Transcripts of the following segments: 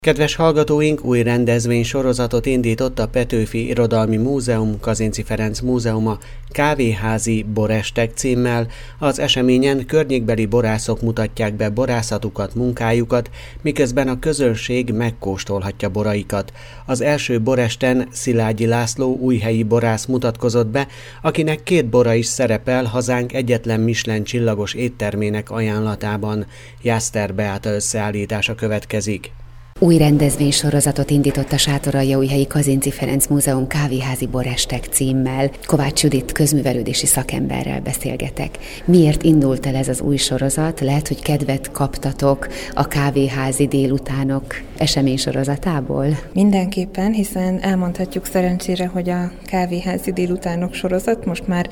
Kedves hallgatóink, új rendezvénysorozatot indított a Petőfi Irodalmi Múzeum, Kazinczy Ferenc Múzeuma Kávéházi Borestek címmel. Az eseményen környékbeli borászok mutatják be borászatukat, munkájukat, miközben a közönség megkóstolhatja boraikat. Az első boresten Szilágyi László újhelyi borász mutatkozott be, akinek 2 bora is szerepel hazánk egyetlen Michelin csillagos éttermének ajánlatában. Jászter Beáta összeállítása következik. Új rendezvénysorozatot indított a Sátoraljaújhelyi Kazinczy Ferenc Múzeum Kávéházi Borestek címmel. Kovács Judit közművelődési szakemberrel beszélgetek. Miért indult el ez az új sorozat? Lehet, hogy kedvet kaptatok a kávéházi délutánok eseménysorozatából? Mindenképpen, hiszen elmondhatjuk szerencsére, hogy a kávéházi délutánok sorozat most már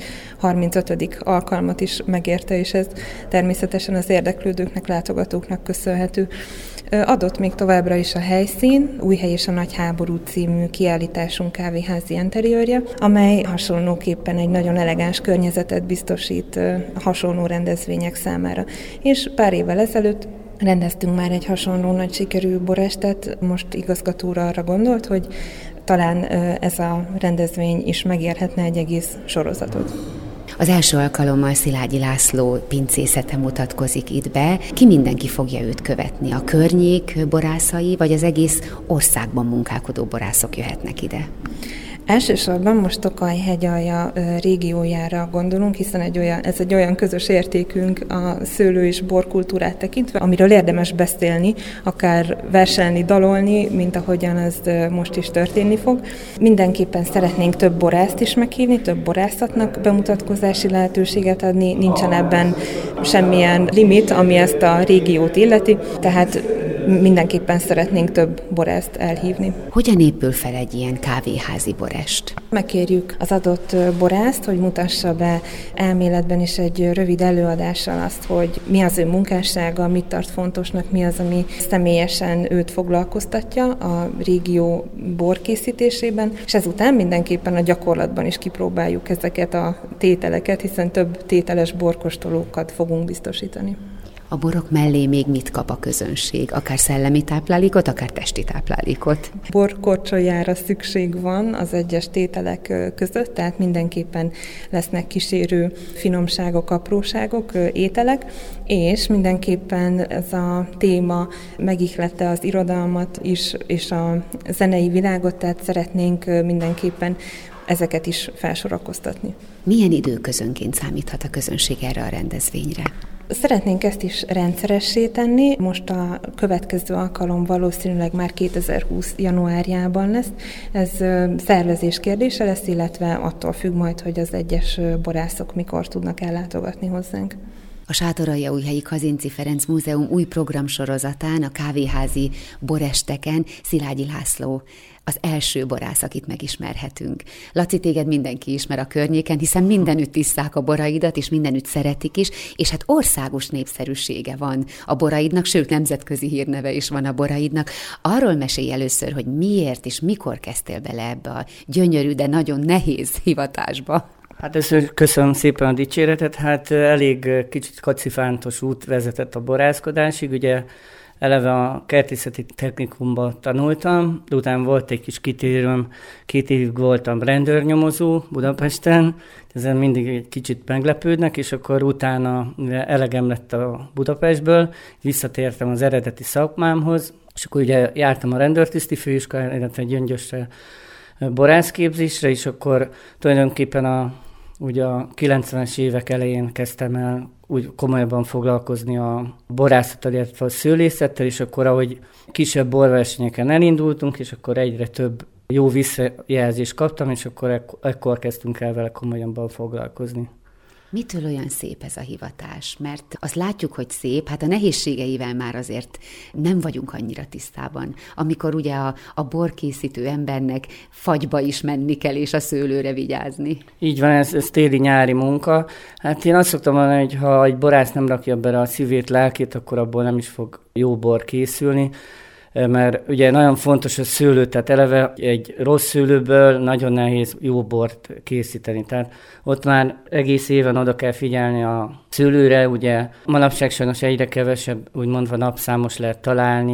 35. alkalmat is megérte, és ez természetesen az érdeklődőknek, látogatóknak köszönhető. Adott még továbbra is a helyszín, Újhely és a Nagy Háború című kiállításunk kávéházi interiőrje, amely hasonlóképpen egy nagyon elegáns környezetet biztosít hasonló rendezvények számára. És pár évvel ezelőtt rendeztünk már egy hasonló nagy sikerű borestet, most igazgatóra arra gondolt, hogy talán ez a rendezvény is megérhetne egy egész sorozatot. Az első alkalommal Szilágyi László pincészete mutatkozik itt be. Ki mindenki fogja őt követni? A környék borászai, vagy az egész országban munkálkodó borászok jöhetnek ide? Elsősorban most Tokaj-hegyalja régiójára gondolunk, hiszen ez egy olyan közös értékünk a szőlő- és borkultúrát tekintve, amiről érdemes beszélni, akár verselni, dalolni, mint ahogyan az most is történni fog. Mindenképpen szeretnénk több borászt is meghívni, több borászatnak bemutatkozási lehetőséget adni, nincsen ebben semmilyen limit, ami ezt a régiót illeti, tehát mindenképpen szeretnénk több borászt elhívni. Hogyan épül fel egy ilyen kávéházi borest? Megkérjük az adott borászt, hogy mutassa be elméletben is egy rövid előadással azt, hogy mi az ő munkássága, mit tart fontosnak, mi az, ami személyesen őt foglalkoztatja a régió borkészítésében, és ezután mindenképpen a gyakorlatban is kipróbáljuk ezeket a tételeket, hiszen több tételes borkóstolókat fogunk biztosítani. A borok mellé még mit kap a közönség? Akár szellemi táplálékot, akár testi táplálékot? Borkorcsolyára szükség van az egyes tételek között, tehát mindenképpen lesznek kísérő finomságok, apróságok, ételek, és mindenképpen ez a téma megihlette az irodalmat is, és a zenei világot, tehát szeretnénk mindenképpen ezeket is felsorakoztatni. Milyen időközönként számíthat a közönség erre a rendezvényre? Szeretnénk ezt is rendszeressé tenni. Most a következő alkalom valószínűleg már 2020. januárjában lesz. Ez szervezés kérdése lesz, illetve attól függ majd, hogy az egyes borászok mikor tudnak ellátogatni hozzánk. A Sátoraljaújhelyi Kazinczy Ferenc Múzeum új programsorozatán, a kávéházi boresteken Szilágyi László az első borász, akit megismerhetünk. Laci, téged mindenki ismer a környéken, hiszen mindenütt isszák a boraidat, és mindenütt szeretik is, és hát országos népszerűsége van a boraidnak, sőt, nemzetközi hírneve is van a boraidnak. Arról mesélj először, hogy miért és mikor kezdtél bele ebbe a gyönyörű, de nagyon nehéz hivatásba. Hát először köszönöm szépen a dicséretet, hát elég kicsit kacifántos út vezetett a borászkodásig, ugye eleve a kertészeti technikumban tanultam, utána volt egy kis kitérőm, 2 évig voltam rendőrnyomozó Budapesten, ezen mindig egy kicsit meglepődnek, és akkor utána elegem lett a Budapestből, visszatértem az eredeti szakmámhoz, és akkor ugye jártam a rendőrtiszti főiskolára, illetve Gyöngyösre borászképzésre, és akkor tulajdonképpen ugye a 90-es évek elején kezdtem el úgy komolyabban foglalkozni a borászattal, illetve a szőlészettel, és akkor ahogy kisebb borversenyeken elindultunk, és akkor egyre több jó visszajelzést kaptam, és akkor ekkor kezdtünk el vele komolyabban foglalkozni. Mitől olyan szép ez a hivatás? Mert azt látjuk, hogy szép, hát a nehézségeivel már azért nem vagyunk annyira tisztában. Amikor ugye a borkészítő embernek fagyba is menni kell, és a szőlőre vigyázni. Így van, ez téli-nyári munka. Hát én azt szoktam mondani, hogy ha egy borász nem rakja bele a szívét, lelkét, akkor abból nem is fog jó bor készülni. Mert ugye nagyon fontos a szőlő, tehát eleve egy rossz szőlőből nagyon nehéz jó bort készíteni. Tehát ott már egész éven oda kell figyelni a szőlőre, ugye manapság sajnos egyre kevesebb, úgymondva napszámos lehet találni,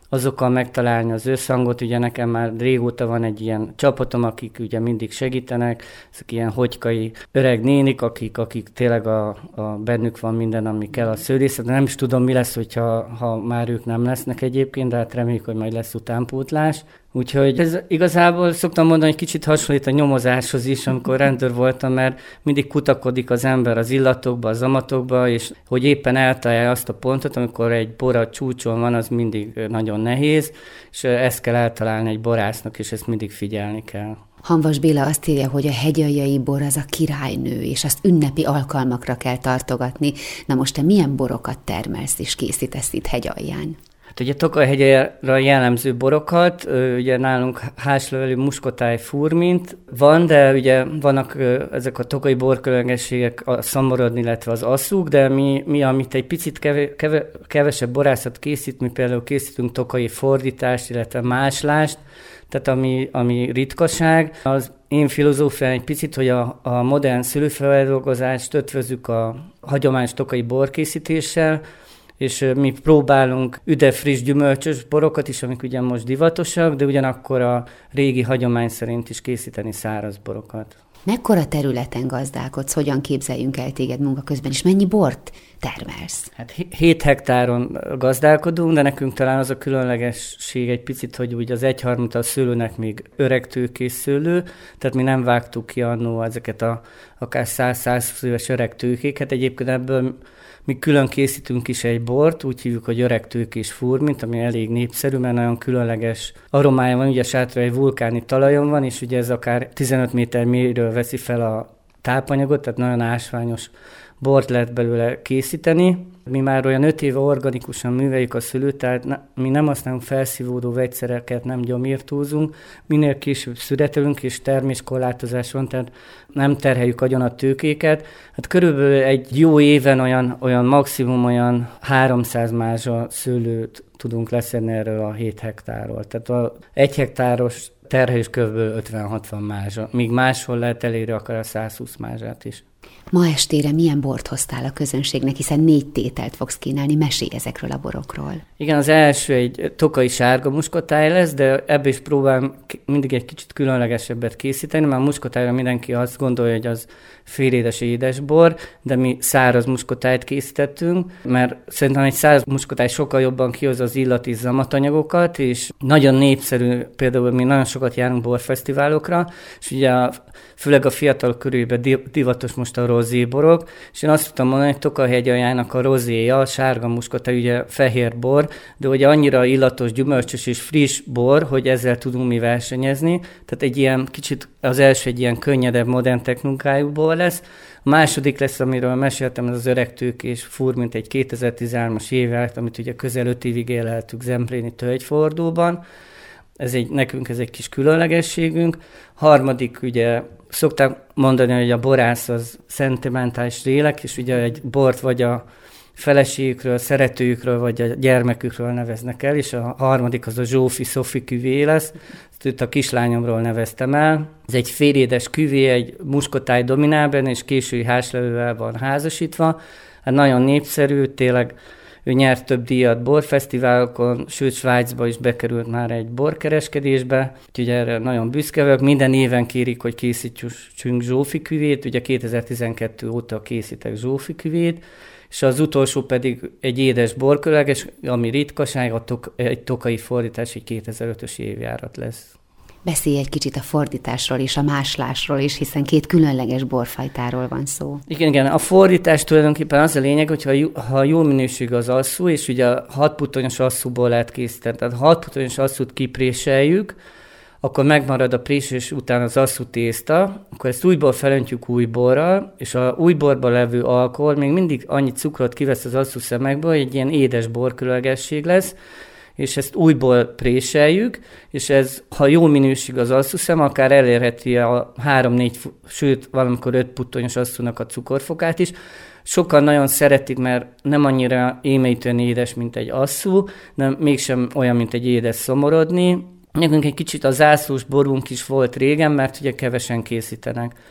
azokkal megtalálni az összhangot. Ugye nekem már régóta van egy ilyen csapatom, akik ugye mindig segítenek, ezek ilyen hogykai öreg nénik, akik tényleg bennük van minden, ami kell a szőlészetben. Nem is tudom, mi lesz, ha már ők nem lesznek egyébként, de hát reméljük, hogy majd lesz utánpótlás. Úgyhogy ez igazából szoktam mondani, hogy kicsit hasonlít a nyomozáshoz is, amikor rendőr voltam, mert mindig kutakodik az ember az illatokba, az amatokba, és hogy éppen eltalálja azt a pontot, amikor egy bor a csúcson van, az mindig nagyon nehéz, és ezt kell eltalálni egy borásznak, és ezt mindig figyelni kell. Hanvas Béla azt írja, hogy a hegyaljai bor az a királynő, és azt ünnepi alkalmakra kell tartogatni. Na most te milyen borokat termelsz és készítesz itt Hegyalján? Hát ugye Tokaj-hegyre jellemző borokat, ugye nálunk házlevelű muskotáj furmint van, de ugye vannak ezek a tokai borkülönlegességek, a szamorodni, illetve az asszúk, de mi amit egy picit kevesebb borászat készít, mi például készítünk tokai fordítást, illetve máslást, tehát ami ritkaság. Az én filozófiám egy picit, hogy a modern szőlőfeldolgozást ötvözzük a hagyományos tokai borkészítéssel, és mi próbálunk üde-friss gyümölcsös borokat is, amik ugye most divatosak, de ugyanakkor a régi hagyomány szerint is készíteni száraz borokat. Mekkora területen gazdálkodsz, hogyan képzeljünk el téged munka közben, és mennyi bort termelsz? Hát 7 hektáron gazdálkodunk, de nekünk talán az a különlegesség egy picit, hogy úgy az 1/3 a szőlőnek még öreg tőkés szőlő, tehát mi nem vágtuk ki annó ezeket akár 100-120 éves öreg tőkéket. Egyébként ebből mi külön készítünk is egy bort, úgy hívjuk, hogy öreg tőkés furmint, ami elég népszerű, mert nagyon különleges aromája van, ugye sátra egy vulkáni talajon van, és ugye ez akár 15 méter mélyről veszi fel a tápanyagot, tehát nagyon ásványos bort lehet belőle készíteni. Mi már olyan 5 éve organikusan műveljük a szőlőt, tehát mi nem használunk felszívódó vegyszereket, nem gyomírtózunk, minél később szüretelünk, és terméskorlátozás van, tehát nem terheljük agyon a tőkéket. Hát körülbelül egy jó éven olyan maximum olyan 300 mázsa szőlőt tudunk leszedni erről a 7 hektárról. Tehát a 1 hektáros terhelés kb. 50-60 mázsa, míg máshol lehet elérni akár a 120 mázsát is. Ma estére milyen bort hoztál a közönségnek, hiszen 4 tételt fogsz kínálni, mesélj ezekről a borokról. Igen, az első egy tokai sárga muskotáj lesz, de ebből is próbálom mindig egy kicsit különlegesebbet készíteni, mert a muskotájra mindenki azt gondolja, hogy az félédes édesbor, de mi száraz muskotájt készítettünk, mert szerintem egy száraz muskotáj sokkal jobban kihozza az illat és zamatanyagokat, és nagyon népszerű, például mi nagyon sokat járunk borfesztiválokra, és ugye főleg a fiatal körülben divatos most a rozéborok, és én azt tudtam mondani, hogy Tokaj-hegyaljának a rozéja, a sárga muskotáj, ugye fehér bor, de ugye annyira illatos, gyümölcsös és friss bor, hogy ezzel tudunk mi versenyezni. Tehát egy ilyen kicsit, az első egy ilyen könnyedebb, modern technikájú bor lesz. A második lesz, amiről meséltem, ez az öreg tőkés furmint, egy 2013-as évet, amit ugye közel 5 évig éleltük Zempléni tölgyfordóban. Nekünk ez egy kis különlegességünk. Harmadik, ugye szokták mondani, hogy a borász az szentimentális lélek, és ugye egy bort vagy a feleségükről, szeretőjükről, vagy a gyermekükről neveznek el, és a harmadik az a Zsófi Szofi küvé lesz. Ezt a kislányomról neveztem el. Ez egy félédes küvé, egy muskotáj dominál benne, és késői háslevővel van házasítva. Hát nagyon népszerű, tényleg ő nyert több díjat borfesztiválokon, sőt Svájcba is bekerült már egy borkereskedésbe, úgyhogy erre nagyon büszke vagyok. Minden éven kérik, hogy készítsünk Zsófi küvét, ugye 2012 óta készítek Zsófi küvét, és az utolsó pedig egy édes borkülönleges, ami ritkaság, egy tokai fordítás, egy 2005-ös évjárat lesz. Beszélj egy kicsit a fordításról és a máslásról is, hiszen 2 különleges borfajtáról van szó. Igen, a fordítás tulajdonképpen az a lényeg, hogy ha jó minőségű az asszú, és ugye 6 puttonyos asszúból lehet készíteni, tehát 6 puttonyos asszút kipréseljük, akkor megmarad a présés után az asszú tészta, akkor ezt újból felöntjük új borral, és a új borban levő alkohol még mindig annyi cukrot kivesz az asszú szemekből, hogy egy ilyen édes borkülönlegesség lesz, és ezt újból préseljük, és ez, ha jó minőség az asszúszem, akár elérheti a 3-4, sőt, valamikor 5 puttonyos asszúnak a cukorfokát is. Sokan nagyon szeretik, mert nem annyira émeítően édes, mint egy asszú, de mégsem olyan, mint egy édes szomorodni. Nekünk egy kicsit a zászlós borunk is volt régen, mert ugye kevesen készítenek.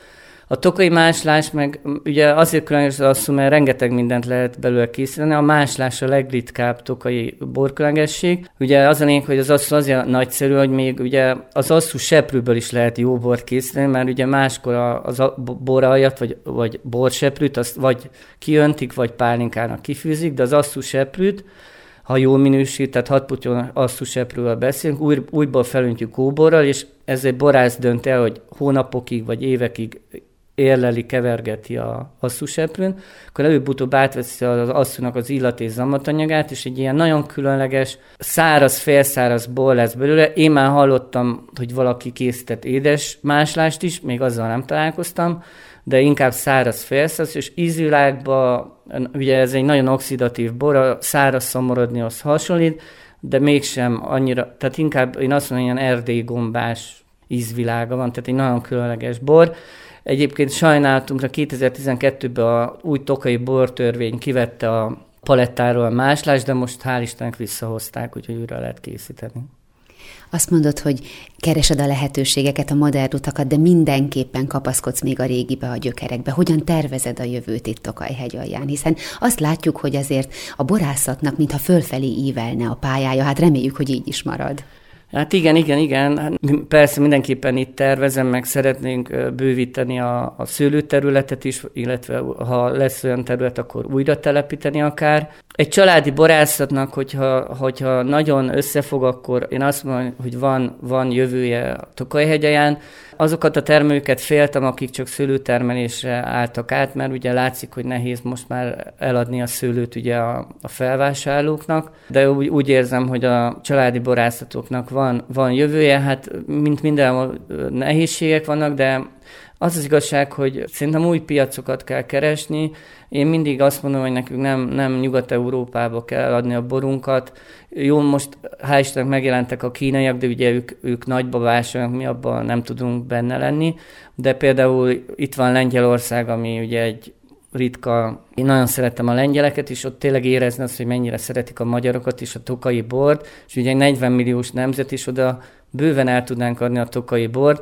A tokai máslás meg ugye azért különleges az asszú, mert rengeteg mindent lehet belőle készíteni. A máslás a legritkább tokai borkülönlegesség. Ugye az a lényeg, hogy az asszú azért nagyszerű, hogy még ugye az asszú seprűből is lehet jó bort készíteni, mert ugye máskor az boraljat vagy borseprűt azt vagy kiöntik, vagy pálinkának kifűzik, de az asszú seprűt, ha jól minősít, tehát 6 putyoló asszú seprűvel beszélünk, újból felöntjük kóborral, és ezért borász dönt el, hogy hónapokig vagy évekig érleli, kevergeti a asszúseprőn, akkor előbb-utóbb átveszi az asszúnak az illat és zamatanyagát, és egy ilyen nagyon különleges, száraz, félszáraz bor lesz belőle. Én már hallottam, hogy valaki készített édes máslást is, még azzal nem találkoztam, de inkább száraz, félszáraz, és ízvilágban, ugye ez egy nagyon oxidatív bor, a száraz szomorodnihoz hasonlít, de mégsem annyira, tehát inkább én azt mondom, ilyen erdélygombás ízvilága van, tehát egy nagyon különleges bor. Egyébként sajnálatunkra 2012-ben a új tokai bortörvény kivette a palettáról a máslást, de most hál' Istennek visszahozták, úgyhogy újra lehet készíteni. Azt mondod, hogy keresed a lehetőségeket, a modern utakat, de mindenképpen kapaszkodsz még a régibe, a gyökerekbe. Hogyan tervezed a jövőt itt Tokaj-hegy alján? Hiszen azt látjuk, hogy azért a borászatnak mintha fölfelé ívelne a pályája, hát reméljük, hogy így is marad. Hát igen. Persze mindenképpen itt tervezem, meg szeretnénk bővíteni a szőlőterületet is, illetve ha lesz olyan terület, akkor újra telepíteni akár. Egy családi borászatnak, hogyha nagyon összefog, akkor én azt mondom, hogy van jövője a Tokaj-hegyaján. Azokat a termelőket féltem, akik csak szőlőtermelésre álltak át, mert ugye látszik, hogy nehéz most már eladni a szőlőt ugye a felvásárlóknak, de úgy érzem, hogy a családi borászatoknak van jövője, hát mint mindenhol nehézségek vannak, de az igazság, hogy szerintem új piacokat kell keresni. Én mindig azt mondom, hogy nekünk nem Nyugat-Európába kell adni a borunkat. Jó, most hál' Istennek megjelentek a kínaiak, de ugye ők nagyba vásárolnak, mi abban nem tudunk benne lenni. De például itt van Lengyelország, ami ugye egy ritka. Én nagyon szeretem a lengyeleket, és ott tényleg érezni azt, hogy mennyire szeretik a magyarokat és a tokai bort, és ugye egy 40 milliós nemzet is oda bőven el tudnánk adni a tokai bort,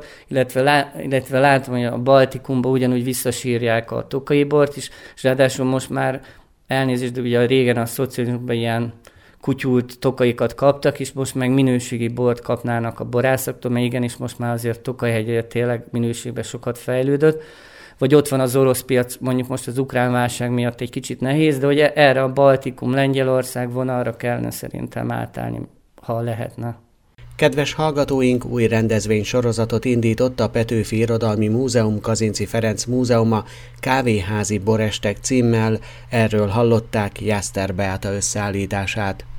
illetve látom, hogy a Baltikumban ugyanúgy visszasírják a tokai bort is, és ráadásul most már elnézést, de ugye régen a szocializmusban ilyen kutyult tokaikat kaptak, és most meg minőségi bort kapnának a borászoktól, mert igenis most már azért Tokaj-hegyre tényleg minőségben sokat fejlődött. Vagy ott van az orosz piac, mondjuk most az ukrán válság miatt egy kicsit nehéz, de ugye erre a Baltikum, Lengyelország vonalra kellene szerintem átállni, ha lehetne. Kedves hallgatóink, új rendezvénysorozatot indított a Petőfi Irodalmi Múzeum Kazinczy Ferenc Múzeuma Kávéházi Borestek címmel, erről hallották Jászter Beáta összeállítását.